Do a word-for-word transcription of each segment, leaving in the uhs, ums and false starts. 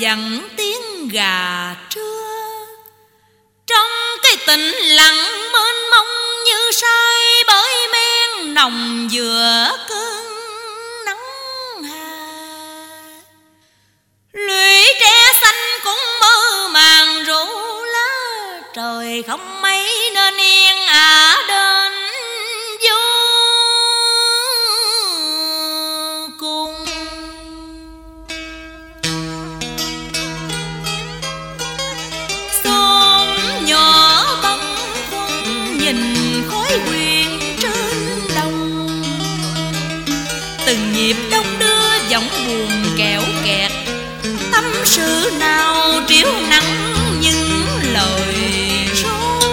dặn tiếng gà trưa. Trong cái tĩnh lặng mênh mông như say bởi men nồng giữa cơn nắng hà. Lũy tre xanh cũng mơ màng rủ lá, trời không mấy nên yên ả đến vô cùng. Xóm nhỏ bâng khuâng nhìn khói huyền trên đồng, từng nhịp đông đưa giọng buồn kẹo kẹt, tâm sự nào triểu nắng những lời ru.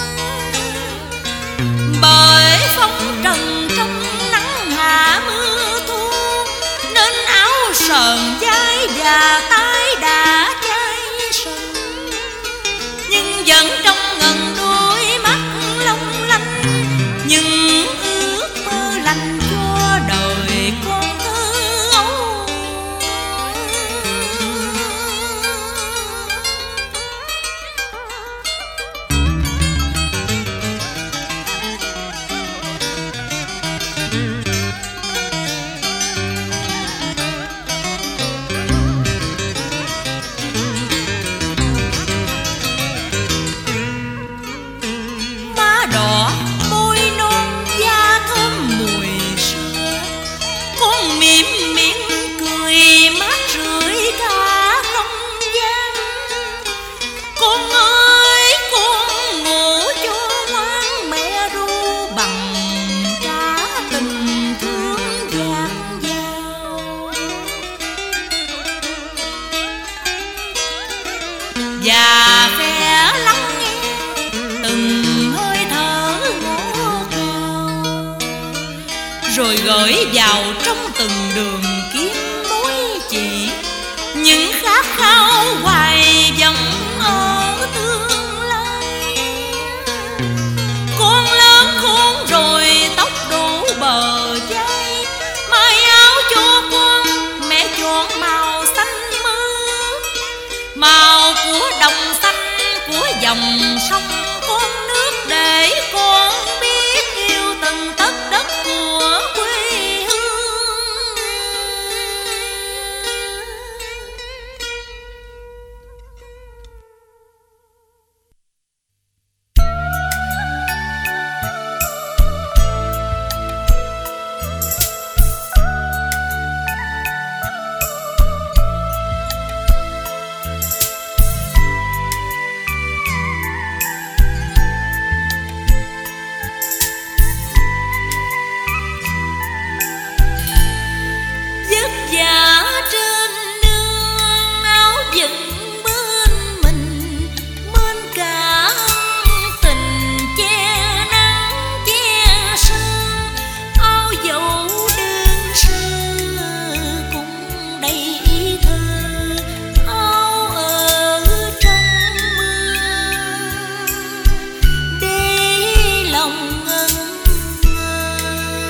Bởi phong trần trong nắng hạ mưa thu, nên áo sờn vai và tay đã cháy sần, nhưng vẫn trong ngần đôi mắt long lanh những ước mơ lành cho đời con thơ ấu. Má đỏ môi non da thơm mùi sữa, con mỉm miệng cười mát rượi cả không gian. Con ơi con ngủ cho ngoan, mẹ ru bằng trả tình thương dạt dào. Và khẽ lắng nghe từng hơi thở ngọt ngào, rồi gửi vào trong từng đường kiếm mối chỉ những khát khao hoài vọng ở tương lai. Con lớn khôn rồi tóc đủ bờ vai, may áo cho con mẹ chọn màu xanh mướt, màu của đồng xanh của dòng sông con nước, để con biết yêu từng tấc đất của quê hương. Vất vả trên nương áo dựng bên mình, bên cả tình che nắng che sương. Áo dẫu đơn sơ cũng đầy ý thơ, áo ở trong mưa để lòng ngẩn ngơ.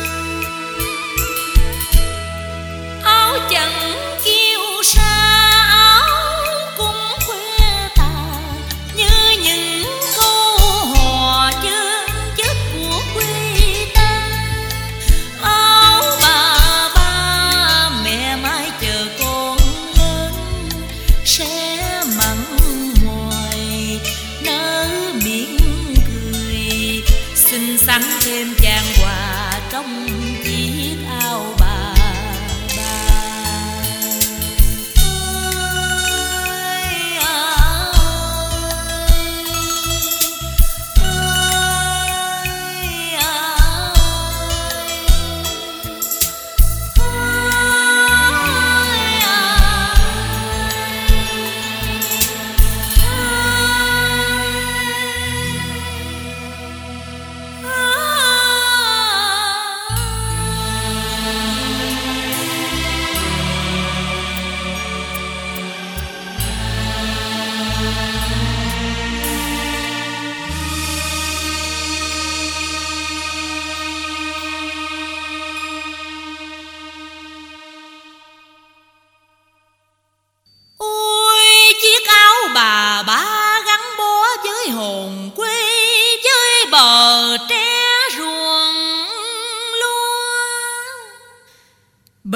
Áo chẳng kiêu sa, áo cũng khoe tà như những câu hò chân chất của quê ta. Áo bà ba mẹ mãi chờ con lớn, sẽ mặn mòi nở miệng cười, xinh xắn thêm chàng quà trong chiếc áo bà. Ah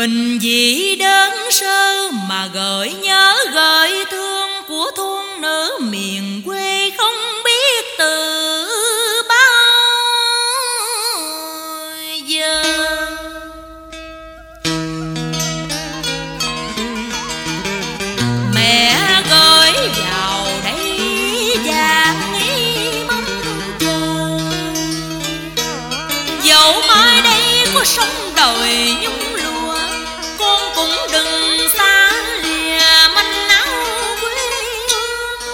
Bình dị đơn sơ mà gợi nhớ gợi thương của thôn nữ miền quê không biết từ bao giờ. Mẹ gửi vào đây vàng nghi mong chờ, dẫu mai đây có sống đời nhung lụa, con cũng đừng xa lìa manh áo quê hương.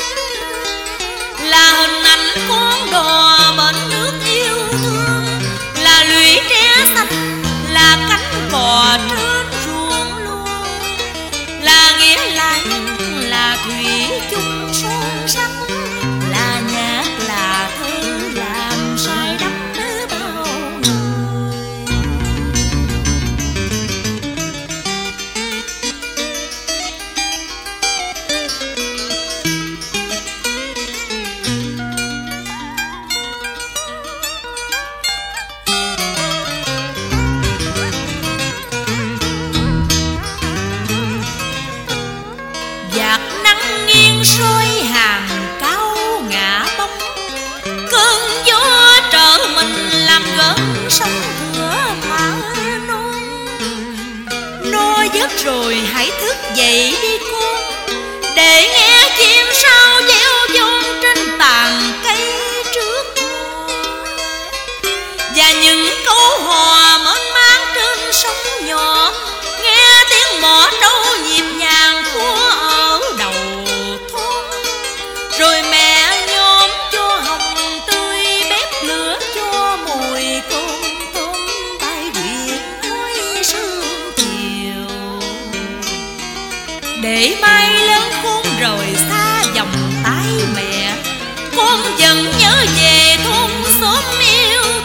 Là hình ảnh con đò bến nước yêu thương, là lũy tre xanh, là cánh cò trên ruộng lúa, là nghĩa là nhân, là thủy chung son sắc, là nhạc, là thơ làm say đắm bao người. Vạt nắng nghiêng soi hàng cao ngã bóng, cơn gió trở mình làm gợn sóng cửa mà non. No giấc rồi hãy thức dậy đi con, để nghe chim sao gieo vôn trên tàn cây trước ngõ, và những câu hò mênh mang trên sông nhỏ. Nghe tiếng mõ trâu nhịp nhàng của ở đầu thôn, rồi mẹ nhóm cho hồng tươi, bếp lửa cho mùi cơm tôm, tay quyện nói sương chiều. Để mai lớn khôn rồi xa vòng tay mẹ, con vẫn nhớ về thôn xóm yêu